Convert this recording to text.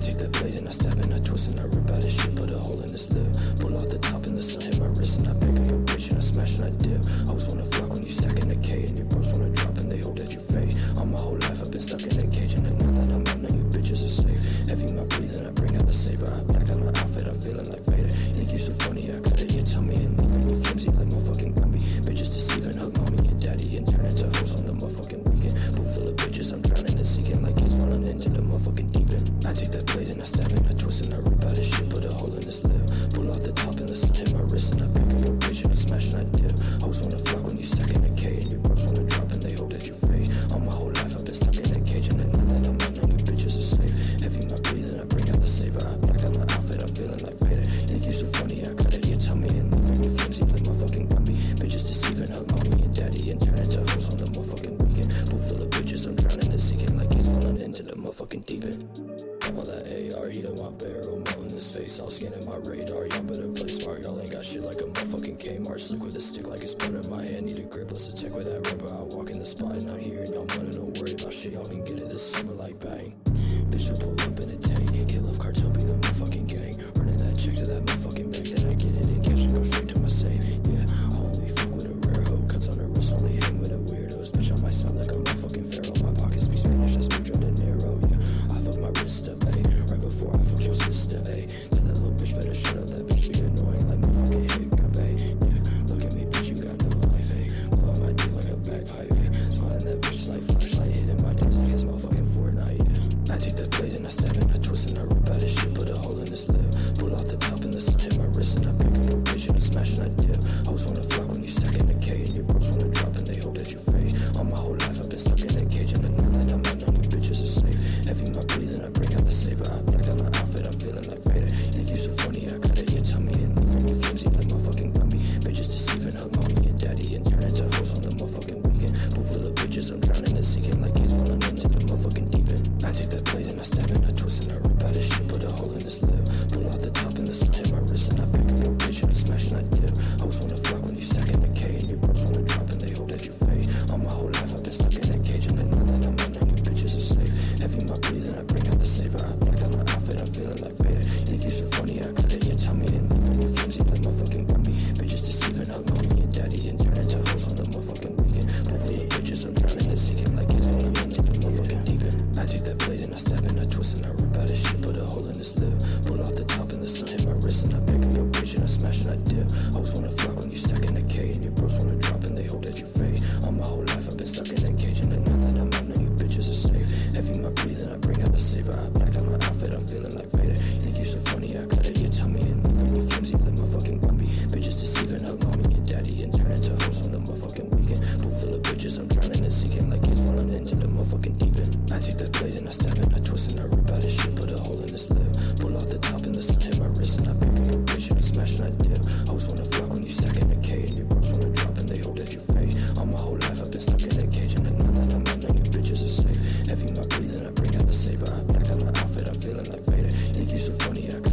take that blade and I stab and I twist and I rip out his shit, put a hole in his lip. Pull off the top and the sun hit my wrist and I pick up your bitch and I smash and I dip. Hoes wanna flock when you stack in the K and your bros wanna drop and they hope that you fade. All my whole life I've been stuck in a cage and now that I'm out, now you bitches are safe. Heavy my breathing, I bring out the saber. I black out my outfit, I'm feeling like Vader. Think you so funny, I cut it, you tell me and leaving you flimsy like my fucking Gumby. Bitches deceiving, hug mommy and daddy and turn into hoes on the motherfucking weekend. Pool full of bitches, I'm drowning and sinking like kids falling into the motherfucking deep end. I take that blade and I stab and I twist and I rip out his shit, put a hole in his lip. Pull off the top and the sun hit my wrist and I pick up your bitch and I smash and I dip. Hoes wanna flock when you stack in a K and your bros wanna drop and they hope that you fade. All my whole life I've been stuck in a cage and now that I'm out, now you bitches are safe. Heavy my breathing, I bring out the saber. I black out my outfit, I'm feeling like Vader. Think you so funny, I cut it, you tell me and leaving you flimsy like my fucking Gumby. Bitches deceiving, hug mommy and daddy and turn into hoes on the motherfucking weekend. Pool full of bitches, I'm drowning and sinking like kids falling into the motherfucking deep end. All that AR, heat on my barrel, melting his face, all scanning my radar. Y'all better play smart, y'all ain't got shit like a motherfucking Kmart. Slick with a stick like it's butter in my hand, need a grip, let's attack with that rubber. I walk in the spot and out here and y'all mother, don't worry about shit, y'all can get it this summer like bang. Bitch, I pull up in a tank, kill off cartel, be the motherfucking gang. Running that check to that motherfucking bank, then I get it and cash and go straight to my safe. Yeah, I only fuck with a rare hoe, cuts on her wrist, only hang with a weirdos. Bitch, on my side like a motherfucking pharaoh, my pockets speak Spanish, that's mucho dinero. Yeah, I fuck my wrist up, ayy, right before I fuck your sister, ayy. Tell that little bitch better shut up, that bitch be annoying like motherfucking hiccup, ayy. Yeah, look at me, bitch, you got no life, ayy. Blow on my dick like a bagpipe, yeah. Smiling that bitch like flashlight, hitting my dance like it's motherfucking Fortnite, yeah. I take that blade and I stab and I twist and I rip out his shit, put a hole in his lip. Pull off the top and the sun hit my wrist and I pick up your bitch and I smash and I dip. Hoes wanna flock when you stack in the K and your bros wanna drop and they hope that you fade. All my whole life I've been stuck in a cage and now that I'm out, now you bitches are safe. Heavy my breathing, I bring out the saber. I black out my outfit, I'm feeling like Vader. Think you so funny, I cut it, you tell me and leaving you flimsy like my fucking Gumby. Bitches deceiving, hug mommy and daddy and turn into hoes on the motherfucking weekend. Pool full of bitches, I'm drowning and sinking like kids falling into the motherfucking deep end. I take that blade and I stab and I twist and I rip out his shit, put a hole in his lip. Pull off the top and the sun hit my wrist and I pick up your bitch and I smash and I dip. Hoes wanna flock when you stack in the K and your bros wanna drop and they hope that you fade. All my whole life I've been stuck in a cage and now that I'm out, now you bitches are safe. Heavy my breathing, I bring out the saber. I black out my outfit, I'm feeling like Vader. Think you so funny, I cut it, you tell me and leaving you flimsy like my fucking Gumby. Bitches deceiving, hug mommy and daddy and turn into hoes on the motherfucking weekend. Pool full of bitches, I'm drowning and sinking like kids falling into the motherfucking deep end. I take that blade and I stab and I twist and I rip out his shit, put a hole in his lip. Pull off the top and the sun hit my wrist and I pick up your bitch and I smash and I dip. Hoes wanna flock when you stack in a K and your bros wanna drop and they hope that you fade. All my whole life I've been stuck in a cage and now that I'm out, now you bitches are safe. Heavy my breathing, I bring out the saber. I black out my outfit, I'm feeling like Vader. Think you so funny, I cut it, you tell me and leaving you flimsy like my fucking Gumby. Bitches deceiving, hug mommy and daddy and turn into hoes on the motherfucking weekend. Pool full of bitches, I'm drowning and sinking like kids falling into the motherfucking deep end. I take that blade and I stab and I twist and I rip out his shit, put a hole in his lip. Pull off the top and the sun hit my wrist and I pick up your bitch and I smash and I dip. Hoes wanna flock when you stack in a K and your bros wanna drop and they hope that you fade. All my whole life I've been stuck in a cage and now that I'm out, now you bitches are safe. Heavy my breathing, I bring out the saber. I black out my outfit, I'm feeling like Vader. Think you so funny, I